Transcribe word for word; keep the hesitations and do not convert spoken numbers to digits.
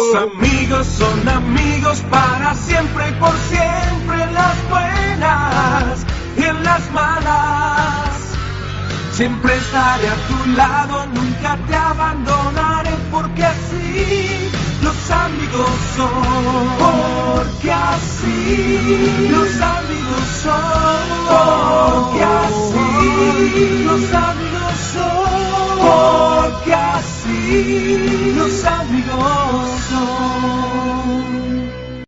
Los amigos son amigos para siempre y por siempre, en las buenas y en las malas. Siempre estaré a tu lado, nunca te abandonaré, porque así los amigos son. Porque así los amigos son. Porque así los amigos son. Porque así los amigos son.